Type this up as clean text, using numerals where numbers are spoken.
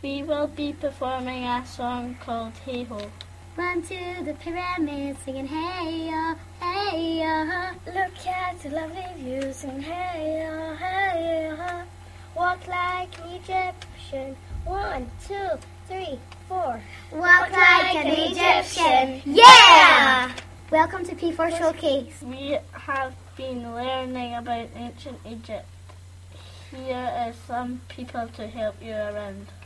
We will be performing a song called Hey Ho. Run to the pyramid singing hey-oh, hey-oh. Look at the lovely view singing hey-oh, hey-oh. Walk like an Egyptian. 1, 2, 3, 4. Walk like an Egyptian. Yeah! Welcome to P4 Showcase. We have been learning about ancient Egypt. Here are some people to help you around.